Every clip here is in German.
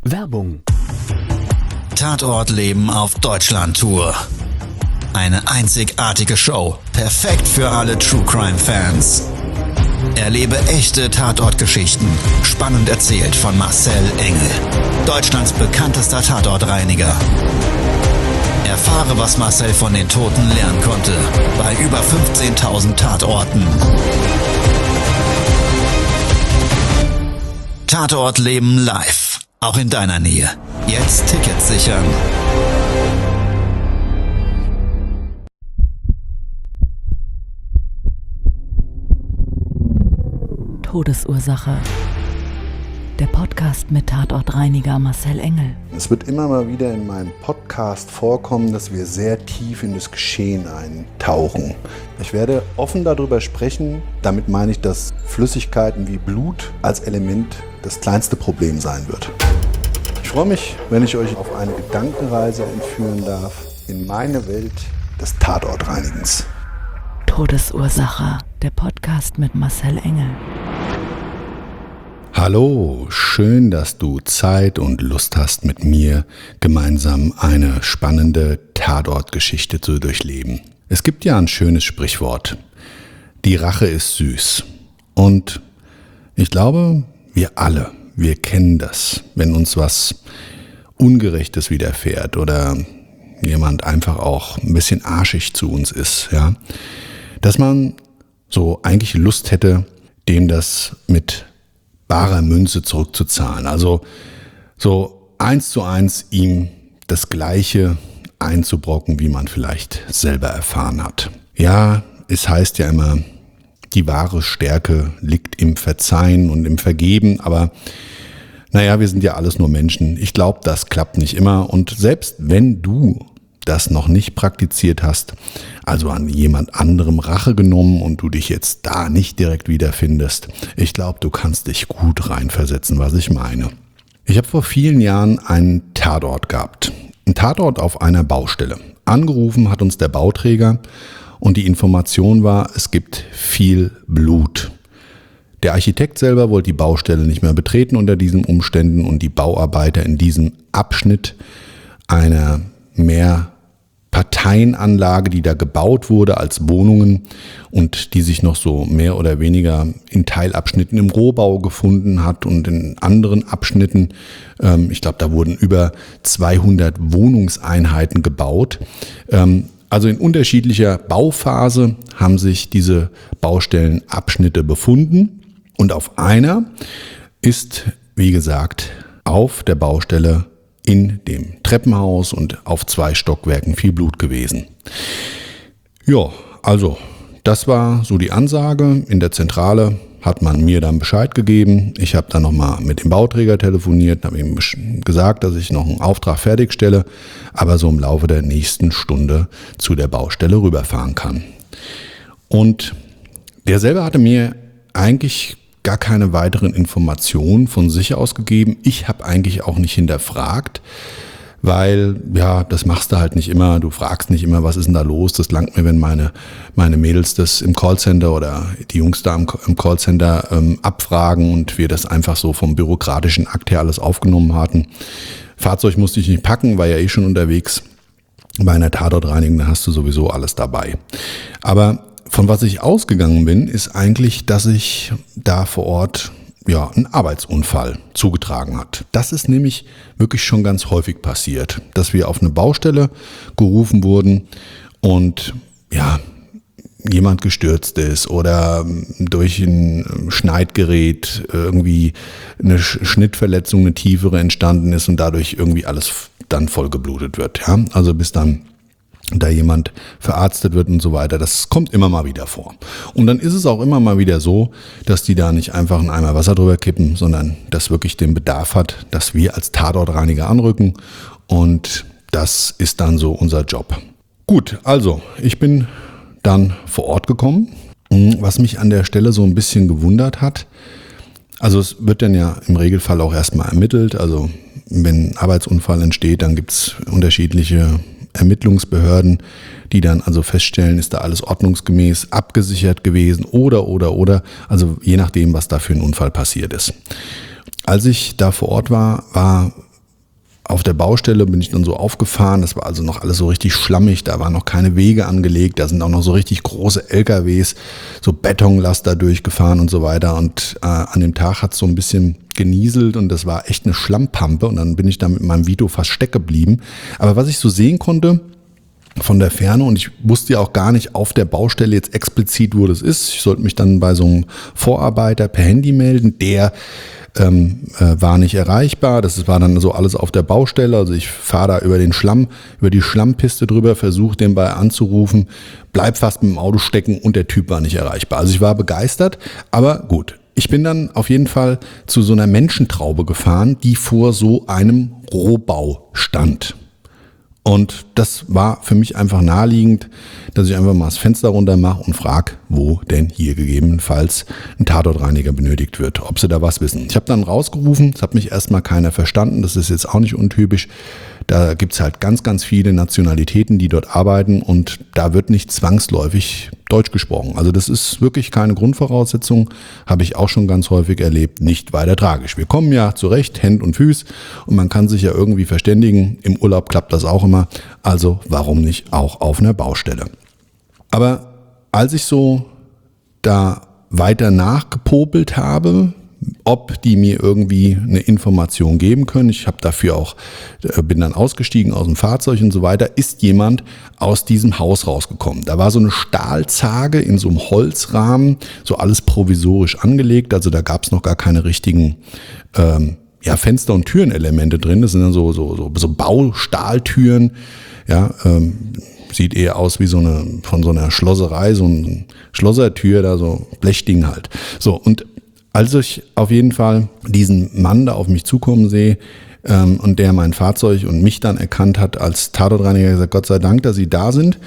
Werbung. Tatortleben auf Deutschland-Tour. Eine einzigartige Show, perfekt für alle True-Crime-Fans. Erlebe echte Tatortgeschichten, spannend erzählt von Marcel Engel, Deutschlands bekanntester Tatortreiniger. Erfahre, was Marcel von den Toten lernen konnte, bei über 15.000 Tatorten. Tatortleben live, auch in deiner Nähe. Jetzt Tickets sichern. Todesursache. Der Podcast mit Tatortreiniger Marcel Engel. Es wird immer mal wieder in meinem Podcast vorkommen, dass wir sehr tief in das Geschehen eintauchen. Ich werde offen darüber sprechen. Damit meine ich, dass Flüssigkeiten wie Blut als Element das kleinste Problem sein wird. Ich freue mich, wenn ich euch auf eine Gedankenreise entführen darf in meine Welt des Tatortreinigens. Todesursache. Der Podcast mit Marcel Engel. Hallo, schön, dass du Zeit und Lust hast, mit mir gemeinsam eine spannende Tatortgeschichte zu durchleben. Es gibt ja ein schönes Sprichwort: Die Rache ist süß. Und ich glaube, wir kennen das, wenn uns was Ungerechtes widerfährt oder jemand einfach auch ein bisschen arschig zu uns ist, ja, dass man so eigentlich Lust hätte, dem das mit barer Münze zurückzuzahlen. Also so 1:1 ihm das Gleiche einzubrocken, wie man vielleicht selber erfahren hat. Ja, es heißt ja immer, die wahre Stärke liegt im Verzeihen und im Vergeben, aber naja, wir sind ja alles nur Menschen. Ich glaube, das klappt nicht immer. Und selbst wenn du das noch nicht praktiziert hast, also an jemand anderem Rache genommen und du dich jetzt da nicht direkt wiederfindest, ich glaube, du kannst dich gut reinversetzen, was ich meine. Ich habe vor vielen Jahren einen Tatort gehabt. Ein Tatort auf einer Baustelle. Angerufen hat uns der Bauträger und die Information war, es gibt viel Blut. Der Architekt selber wollte die Baustelle nicht mehr betreten unter diesen Umständen und die Bauarbeiter in diesem Abschnitt einer Mehrparteienanlage, die da gebaut wurde als Wohnungen und die sich noch so mehr oder weniger in Teilabschnitten im Rohbau gefunden hat und in anderen Abschnitten, ich glaube, da wurden über 200 Wohnungseinheiten gebaut. Also in unterschiedlicher Bauphase haben sich diese Baustellenabschnitte befunden und auf einer ist, wie gesagt, auf der Baustelle in dem Treppenhaus und auf 2 Stockwerken viel Blut gewesen. Ja, also das war so die Ansage. In der Zentrale hat man mir dann Bescheid gegeben. Ich habe dann nochmal mit dem Bauträger telefoniert, habe ihm gesagt, dass ich noch einen Auftrag fertigstelle, aber so im Laufe der nächsten Stunde zu der Baustelle rüberfahren kann. Und der selber hatte mir eigentlich gar keine weiteren Informationen von sich aus gegeben. Ich habe eigentlich auch nicht hinterfragt, weil, ja, das machst du halt nicht immer. Du fragst nicht immer, was ist denn da los? Das langt mir, wenn meine Mädels das im Callcenter oder die Jungs da im Callcenter abfragen und wir das einfach so vom bürokratischen Akt her alles aufgenommen hatten. Fahrzeug musste ich nicht packen, war ja eh schon unterwegs. Bei einer Tatortreinigung, da hast du sowieso alles dabei. Aber von was ich ausgegangen bin, ist eigentlich, dass sich da vor Ort ein Arbeitsunfall zugetragen hat. Das ist nämlich wirklich schon ganz häufig passiert, dass wir auf eine Baustelle gerufen wurden und jemand gestürzt ist oder durch ein Schneidgerät irgendwie eine Schnittverletzung, eine tiefere entstanden ist und dadurch irgendwie alles dann voll geblutet wird. Ja? Also bis dann da jemand verarztet wird und so weiter. Das kommt immer mal wieder vor. Und dann ist es auch immer mal wieder so, dass die da nicht einfach einen Eimer Wasser drüber kippen, sondern das wirklich den Bedarf hat, dass wir als Tatortreiniger anrücken. Und das ist dann so unser Job. Gut, also ich bin dann vor Ort gekommen. Was mich an der Stelle so ein bisschen gewundert hat, also es wird dann ja im Regelfall auch erstmal ermittelt. Also wenn ein Arbeitsunfall entsteht, dann gibt es unterschiedliche Ermittlungsbehörden, die dann also feststellen, ist da alles ordnungsgemäß abgesichert gewesen oder, also je nachdem, was da für ein Unfall passiert ist. Als ich da vor Ort war auf der Baustelle bin ich dann so aufgefahren, das war also noch alles so richtig schlammig, da waren noch keine Wege angelegt, da sind auch noch so richtig große LKWs, so Betonlaster durchgefahren und so weiter und an dem Tag hat es so ein bisschen genieselt und das war echt eine Schlammpampe und dann bin ich da mit meinem Vito fast stecken geblieben. Aber was ich so sehen konnte von der Ferne und ich wusste ja auch gar nicht auf der Baustelle jetzt explizit, wo das ist, ich sollte mich dann bei so einem Vorarbeiter per Handy melden, der war nicht erreichbar. Das war dann so alles auf der Baustelle. Also ich fahre da über die Schlammpiste drüber, versuche den bei anzurufen, bleib fast mit dem Auto stecken und der Typ war nicht erreichbar. Also ich war begeistert, aber gut. Ich bin dann auf jeden Fall zu so einer Menschentraube gefahren, die vor so einem Rohbau stand. Und das war für mich einfach naheliegend, dass ich einfach mal das Fenster runter mache und frage, wo denn hier gegebenenfalls ein Tatortreiniger benötigt wird, ob sie da was wissen. Ich habe dann rausgerufen, das hat mich erstmal keiner verstanden, das ist jetzt auch nicht untypisch. Da gibt's halt ganz, ganz viele Nationalitäten, die dort arbeiten und da wird nicht zwangsläufig Deutsch gesprochen. Also das ist wirklich keine Grundvoraussetzung, habe ich auch schon ganz häufig erlebt, nicht weiter tragisch. Wir kommen ja zurecht, Händ und Füß und man kann sich ja irgendwie verständigen. Im Urlaub klappt das auch immer, also warum nicht auch auf einer Baustelle. Aber als ich so da weiter nachgepopelt habe, ob die mir irgendwie eine Information geben können. Ich habe dafür auch, bin dann ausgestiegen aus dem Fahrzeug und so weiter, ist jemand aus diesem Haus rausgekommen. Da war so eine Stahlzage in so einem Holzrahmen, so alles provisorisch angelegt, also da gab es noch gar keine richtigen Fenster- und Türenelemente drin. Das sind dann so Baustahltüren, ja, sieht eher aus wie von so einer Schlosserei, so eine Schlossertür, da so Blechding halt. So, und als ich auf jeden Fall diesen Mann da auf mich zukommen sehe und der mein Fahrzeug und mich dann erkannt hat als Tatortreiniger, gesagt, Gott sei Dank, dass Sie da sind.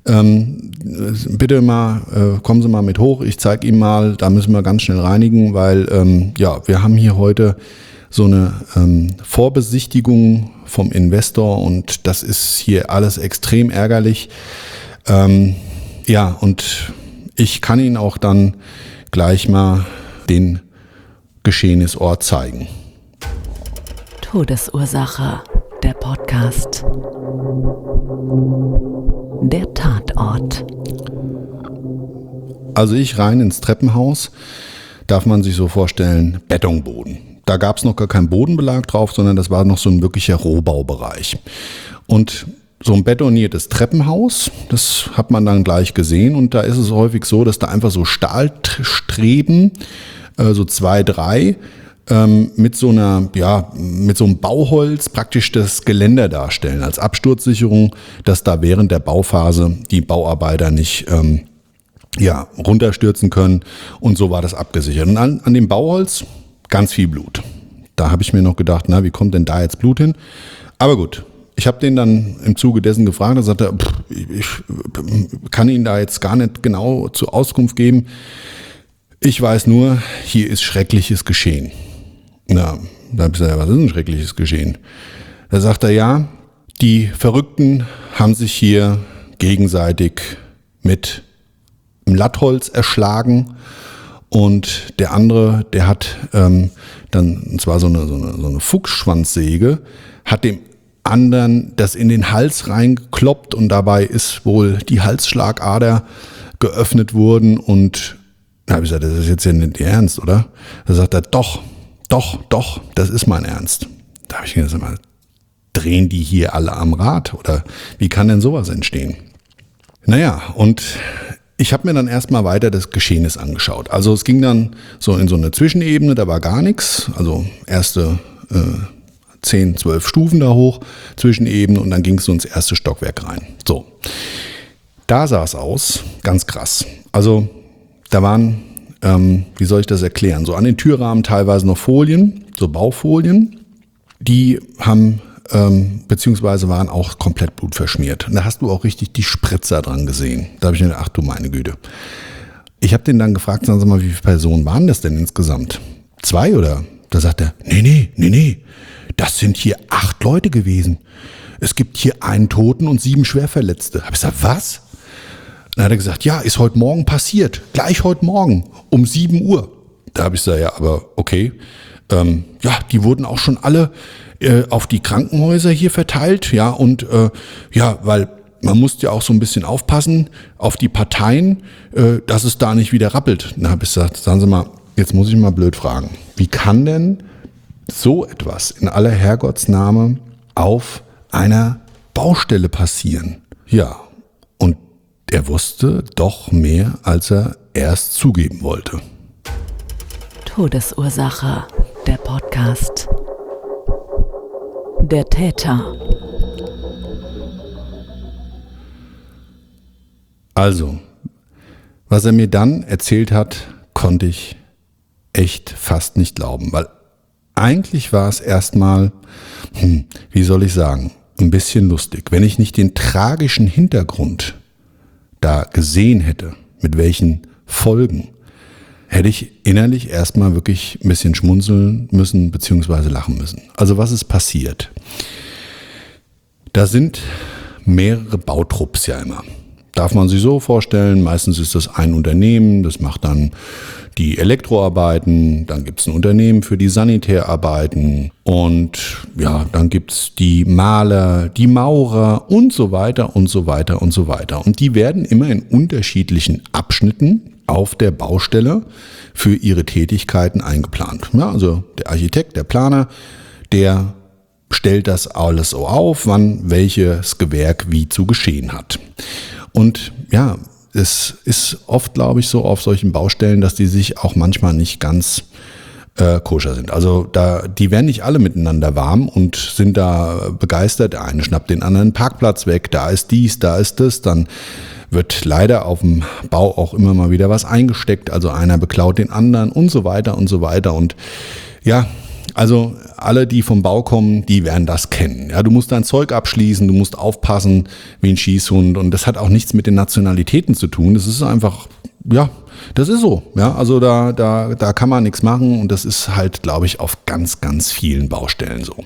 Bitte mal, kommen Sie mal mit hoch, ich zeige Ihnen mal, da müssen wir ganz schnell reinigen, weil wir haben hier heute so eine Vorbesichtigung vom Investor und das ist hier alles extrem ärgerlich. Und ich kann Ihnen auch dann gleich mal den Geschehnisort zeigen. Todesursache, der Podcast. Der Tatort. Also ich rein ins Treppenhaus, darf man sich so vorstellen, Betonboden. Da gab es noch gar keinen Bodenbelag drauf, sondern das war noch so ein wirklicher Rohbaubereich. Und so ein betoniertes Treppenhaus, das hat man dann gleich gesehen und da ist es häufig so, dass da einfach so Stahlstreben, so 2, 3, mit so einem Bauholz praktisch das Geländer darstellen als Absturzsicherung, dass da während der Bauphase die Bauarbeiter nicht runterstürzen können und so war das abgesichert. Und an dem Bauholz ganz viel Blut. Da habe ich mir noch gedacht, wie kommt denn da jetzt Blut hin? Aber gut. Ich habe den dann im Zuge dessen gefragt, da sagte er, ich kann Ihnen da jetzt gar nicht genau zur Auskunft geben. Ich weiß nur, hier ist Schreckliches geschehen. Na, da habe ich gesagt, was ist ein Schreckliches geschehen? Da sagt er, ja, die Verrückten haben sich hier gegenseitig mit einem Lattholz erschlagen und der andere, der hat dann, und zwar so eine Fuchsschwanzsäge, hat dem anderen das in den Hals reingekloppt und dabei ist wohl die Halsschlagader geöffnet worden und da habe ich gesagt, das ist jetzt ja nicht Ihr Ernst, oder? Da sagt er, doch, das ist mein Ernst. Da habe ich gesagt, mal, drehen die hier alle am Rad oder wie kann denn sowas entstehen? Naja, und ich habe mir dann erstmal weiter das Geschehnis angeschaut. Also es ging dann so in so eine Zwischenebene, da war gar nichts, also erste 10, 12 Stufen da hoch, Zwischenebene und dann ging es so ins erste Stockwerk rein. So, da sah es aus, ganz krass. Also da waren, wie soll ich das erklären, so an den Türrahmen teilweise noch Folien, so Baufolien, die haben, beziehungsweise waren auch komplett blutverschmiert. Und da hast du auch richtig die Spritzer dran gesehen. Da habe ich mir gedacht, ach du meine Güte. Ich habe den dann gefragt, sagen Sie mal, wie viele Personen waren das denn insgesamt? 2 oder? Da sagt er, nee. Das sind hier 8 Leute gewesen. Es gibt hier einen Toten und 7 Schwerverletzte. Habe ich gesagt, was? Dann hat er gesagt, ja, ist heute Morgen passiert. Gleich heute Morgen um 7 Uhr. Da habe ich gesagt, ja, aber okay. Die wurden auch schon alle auf die Krankenhäuser hier verteilt, ja, und weil man muss ja auch so ein bisschen aufpassen auf die Parteien, dass es da nicht wieder rappelt. Dann habe ich gesagt, sagen Sie mal, jetzt muss ich mal blöd fragen, wie kann denn so etwas in aller Herrgottsname auf einer Baustelle passieren? Ja, und er wusste doch mehr, als er erst zugeben wollte. Todesursache, der Podcast. Der Täter. Also, was er mir dann erzählt hat, konnte ich echt fast nicht glauben, weil eigentlich war es erstmal, wie soll ich sagen, ein bisschen lustig. Wenn ich nicht den tragischen Hintergrund da gesehen hätte, mit welchen Folgen, hätte ich innerlich erstmal wirklich ein bisschen schmunzeln müssen bzw. lachen müssen. Also was ist passiert? Da sind mehrere Bautrupps ja immer. Darf man sich so vorstellen, meistens ist das ein Unternehmen, das macht dann die Elektroarbeiten, dann gibt es ein Unternehmen für die Sanitärarbeiten und ja, dann gibt es die Maler, die Maurer und so weiter und so weiter und so weiter. Und die werden immer in unterschiedlichen Abschnitten auf der Baustelle für ihre Tätigkeiten eingeplant. Ja, also der Architekt, der Planer, der stellt das alles so auf, wann welches Gewerk wie zu geschehen hat. Und ja, es ist oft, glaube ich, so auf solchen Baustellen, dass die sich auch manchmal nicht ganz koscher sind. Also die werden nicht alle miteinander warm und sind da begeistert. Der eine schnappt den anderen Parkplatz weg, da ist dies, da ist das, dann wird leider auf dem Bau auch immer mal wieder was eingesteckt, also einer beklaut den anderen und so weiter und so weiter. Und ja, also alle, die vom Bau kommen, die werden das kennen. Ja, du musst dein Zeug abschließen, du musst aufpassen wie ein Schießhund und das hat auch nichts mit den Nationalitäten zu tun. Das ist einfach, ja, das ist so. Ja, also da kann man nichts machen und das ist halt, glaube ich, auf ganz, ganz vielen Baustellen so.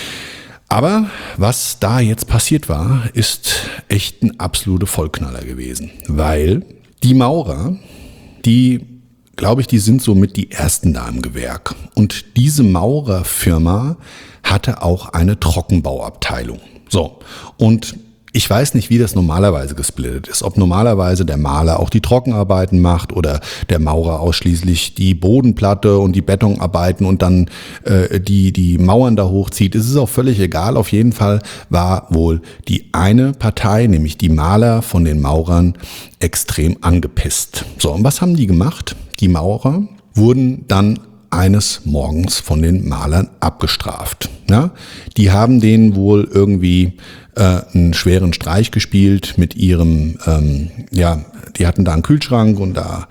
Aber was da jetzt passiert war, ist echt ein absoluter Vollknaller gewesen, weil die Maurer, die sind somit die ersten da im Gewerk. Und diese Maurerfirma hatte auch eine Trockenbauabteilung. So, und ich weiß nicht, wie das normalerweise gesplittet ist. Ob normalerweise der Maler auch die Trockenarbeiten macht oder der Maurer ausschließlich die Bodenplatte und die Betonarbeiten und dann die Mauern da hochzieht. Es ist auch völlig egal. Auf jeden Fall war wohl die eine Partei, nämlich die Maler von den Maurern, extrem angepisst. So, und was haben die gemacht? Die Maurer wurden dann eines Morgens von den Malern abgestraft. Ja? Die haben denen wohl irgendwie einen schweren Streich gespielt mit ihrem, die hatten da einen Kühlschrank und da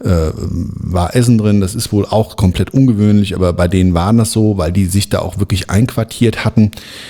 war Essen drin. Das ist wohl auch komplett ungewöhnlich, aber bei denen war das so, weil die sich da auch wirklich einquartiert hatten.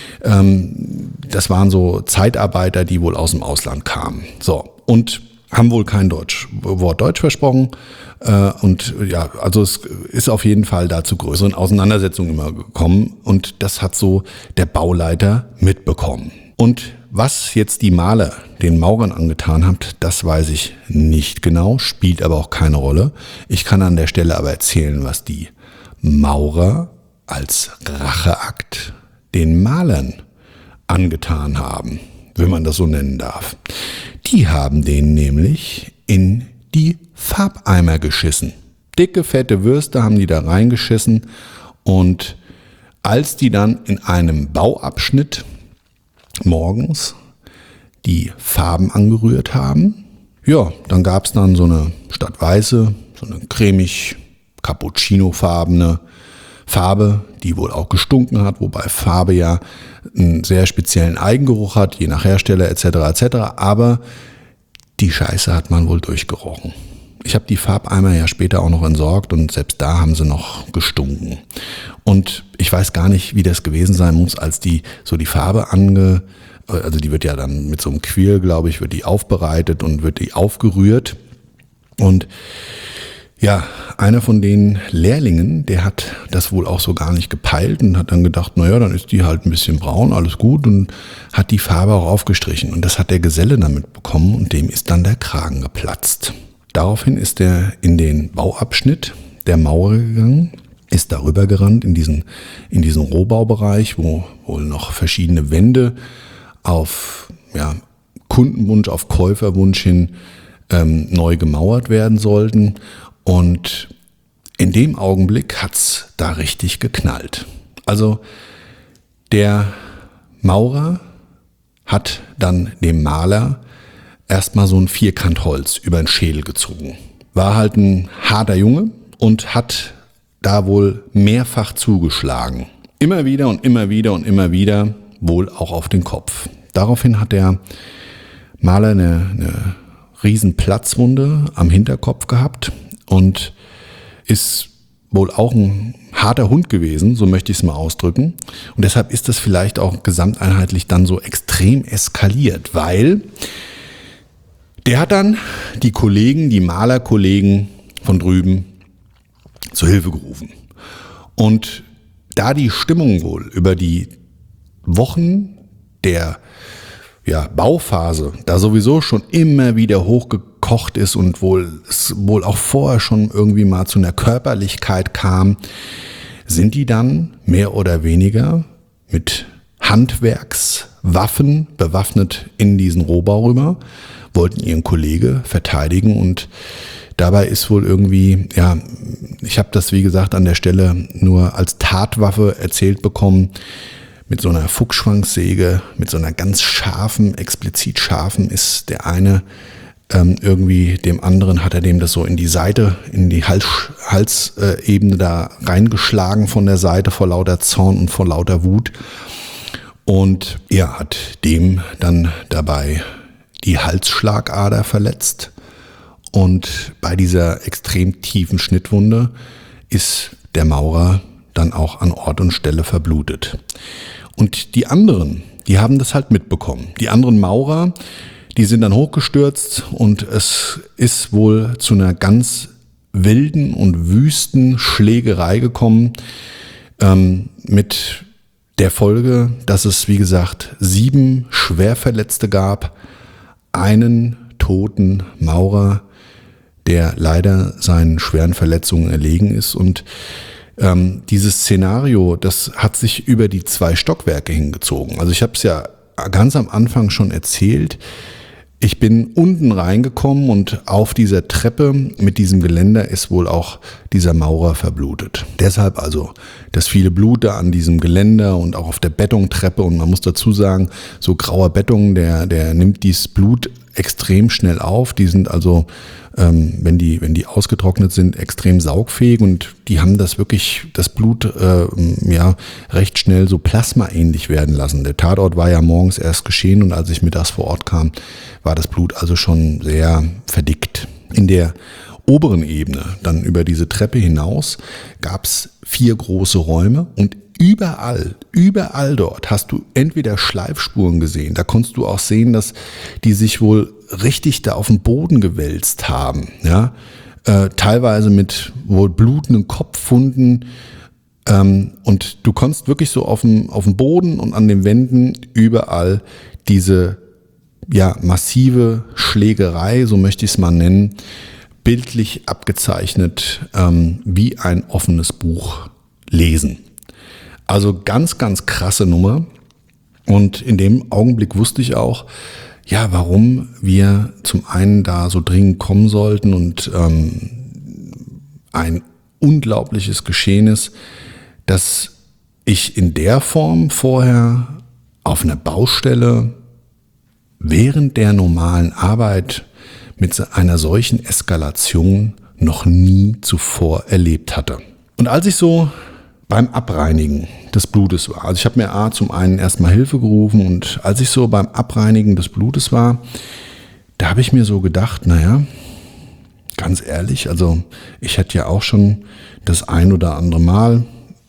Das waren so Zeitarbeiter, die wohl aus dem Ausland kamen. So, und haben wohl kein Wort Deutsch versprochen. Und ja, also es ist auf jeden Fall da zu größeren Auseinandersetzungen immer gekommen. Und das hat so der Bauleiter mitbekommen. Und was jetzt die Maler den Maurern angetan hat, das weiß ich nicht genau, spielt aber auch keine Rolle. Ich kann an der Stelle aber erzählen, was die Maurer als Racheakt den Malern angetan haben, wenn man das so nennen darf. Die haben denen nämlich in die Farbeimer geschissen. Dicke, fette Würste haben die da reingeschissen und als die dann in einem Bauabschnitt morgens die Farben angerührt haben, ja, dann gab es dann so eine statt weiße, so eine cremig cappuccino-farbene Farbe, die wohl auch gestunken hat, wobei Farbe ja einen sehr speziellen Eigengeruch hat, je nach Hersteller etc. etc. Aber die Scheiße hat man wohl durchgerochen. Ich habe die Farbeimer ja später auch noch entsorgt und selbst da haben sie noch gestunken. Und ich weiß gar nicht, wie das gewesen sein muss, als die Farbe also die wird ja dann mit so einem Quirl, glaube ich, wird die aufbereitet und wird die aufgerührt. Und ja, einer von den Lehrlingen, der hat das wohl auch so gar nicht gepeilt und hat dann gedacht, naja, dann ist die halt ein bisschen braun, alles gut, und hat die Farbe auch aufgestrichen. Und das hat der Geselle damit bekommen und dem ist dann der Kragen geplatzt. Daraufhin ist er in den Bauabschnitt der Maurer gegangen, ist darüber gerannt in diesen Rohbaubereich, wo wohl noch verschiedene Wände auf Kundenwunsch, auf Käuferwunsch hin neu gemauert werden sollten. Und in dem Augenblick hat's da richtig geknallt. Also der Maurer hat dann dem Maler erstmal so ein Vierkantholz über den Schädel gezogen. War halt ein harter Junge und hat da wohl mehrfach zugeschlagen. Immer wieder und immer wieder und immer wieder, wohl auch auf den Kopf. Daraufhin hat der Maler eine riesen Platzwunde am Hinterkopf gehabt und ist wohl auch ein harter Hund gewesen, so möchte ich es mal ausdrücken. Und deshalb ist das vielleicht auch gesamteinheitlich dann so extrem eskaliert, weil der hat dann die Malerkollegen von drüben zur Hilfe gerufen. Und da die Stimmung wohl über die Wochen der Bauphase da sowieso schon immer wieder hochgekocht ist und es wohl auch vorher schon irgendwie mal zu einer Körperlichkeit kam, sind die dann mehr oder weniger mit Handwerkswaffen bewaffnet in diesen Rohbau rüber, wollten ihren Kollege verteidigen und dabei ist wohl irgendwie, ich habe das wie gesagt an der Stelle nur als Tatwaffe erzählt bekommen, mit so einer Fuchsschwanzsäge, mit so einer ganz scharfen, explizit scharfen, ist der eine irgendwie dem anderen, hat er dem das so in die Seite, in die Halsebene da reingeschlagen von der Seite vor lauter Zorn und vor lauter Wut. Und er hat dem dann dabei die Halsschlagader verletzt. Und bei dieser extrem tiefen Schnittwunde ist der Maurer dann auch an Ort und Stelle verblutet. Und die anderen, die haben das halt mitbekommen. Die anderen Maurer, die sind dann hochgestürzt und es ist wohl zu einer ganz wilden und wüsten Schlägerei gekommen, mit der Folge, dass es, wie gesagt, 7 Schwerverletzte gab, einen toten Maurer, der leider seinen schweren Verletzungen erlegen ist. Und dieses Szenario, das hat sich über die 2 Stockwerke hingezogen. Also ich habe es ja ganz am Anfang schon erzählt. Ich bin unten reingekommen und auf dieser Treppe mit diesem Geländer ist wohl auch dieser Maurer verblutet. Deshalb also das viele Blut da an diesem Geländer und auch auf der Bettungtreppe. Und man muss dazu sagen, so grauer Beton, der nimmt dieses Blut extrem schnell auf. Die sind also, wenn die ausgetrocknet sind, extrem saugfähig und die haben das Blut recht schnell so plasmaähnlich werden lassen. Der Tatort war ja morgens erst geschehen und als ich mittags vor Ort kam, war das Blut also schon sehr verdickt. In der oberen Ebene, dann über diese Treppe hinaus, gab es 4 große Räume und überall dort hast du entweder Schleifspuren gesehen, da konntest du auch sehen, dass die sich wohl richtig da auf den Boden gewälzt haben, ja, teilweise mit wohl blutenden Kopfwunden, und du konntest wirklich so auf dem Boden und an den Wänden überall diese massive Schlägerei, so möchte ich es mal nennen, bildlich abgezeichnet, wie ein offenes Buch lesen. Also ganz, ganz krasse Nummer. Und in dem Augenblick wusste ich auch, warum wir zum einen da so dringend kommen sollten und ein unglaubliches Geschehen ist, dass ich in der Form vorher auf einer Baustelle während der normalen Arbeit mit einer solchen Eskalation noch nie zuvor erlebt hatte. Und als ich so beim Abreinigen des Blutes war, also ich habe mir zum einen erstmal Hilfe gerufen und als ich so beim Abreinigen des Blutes war, da habe ich mir so gedacht, ganz ehrlich, also ich hätte ja auch schon das ein oder andere Mal,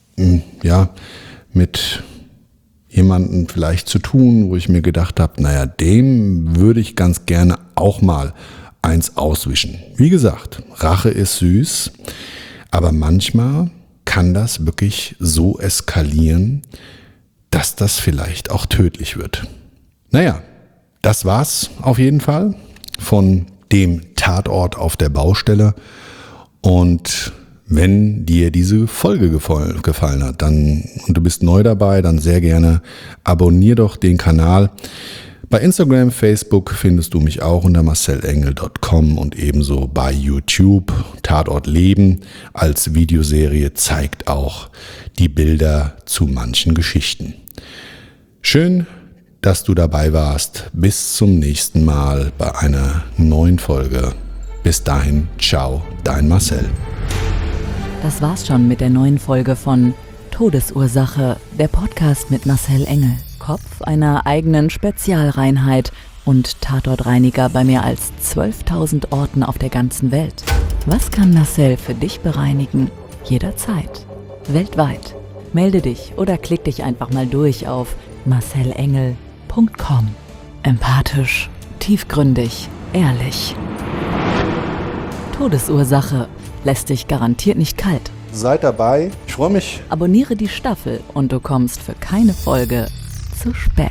mit jemandem vielleicht zu tun, wo ich mir gedacht habe, dem würde ich ganz gerne auch mal eins auswischen. Wie gesagt, Rache ist süß, aber manchmal kann das wirklich so eskalieren, dass das vielleicht auch tödlich wird. Das war's auf jeden Fall von dem Tatort auf der Baustelle. Und Wenn dir diese Folge gefallen hat und du bist neu dabei, dann sehr gerne abonnier doch den Kanal. Bei Instagram, Facebook findest du mich auch unter marcelengel.com und ebenso bei YouTube. Tatort Leben als Videoserie zeigt auch die Bilder zu manchen Geschichten. Schön, dass du dabei warst. Bis zum nächsten Mal bei einer neuen Folge. Bis dahin, ciao, dein Marcel. Das war's schon mit der neuen Folge von Todesursache, der Podcast mit Marcel Engel. Kopf einer eigenen Spezialreinheit und Tatortreiniger bei mehr als 12.000 Orten auf der ganzen Welt. Was kann Marcel für dich bereinigen? Jederzeit. Weltweit. Melde dich oder klick dich einfach mal durch auf marcelengel.com. Empathisch, tiefgründig, ehrlich. Todesursache lässt dich garantiert nicht kalt. Seid dabei, ich freue mich. Abonniere die Staffel und du kommst für keine Folge zu spät.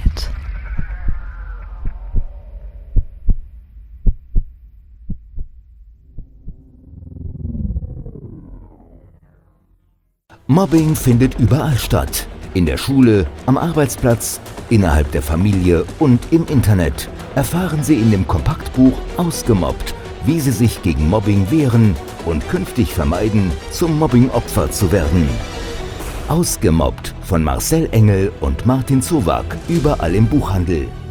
Mobbing findet überall statt. In der Schule, am Arbeitsplatz, innerhalb der Familie und im Internet. Erfahren Sie in dem Kompaktbuch Ausgemobbt, wie Sie sich gegen Mobbing wehren und künftig vermeiden, zum Mobbing-Opfer zu werden. Ausgemobbt von Marcel Engel und Martin Zowak, überall im Buchhandel.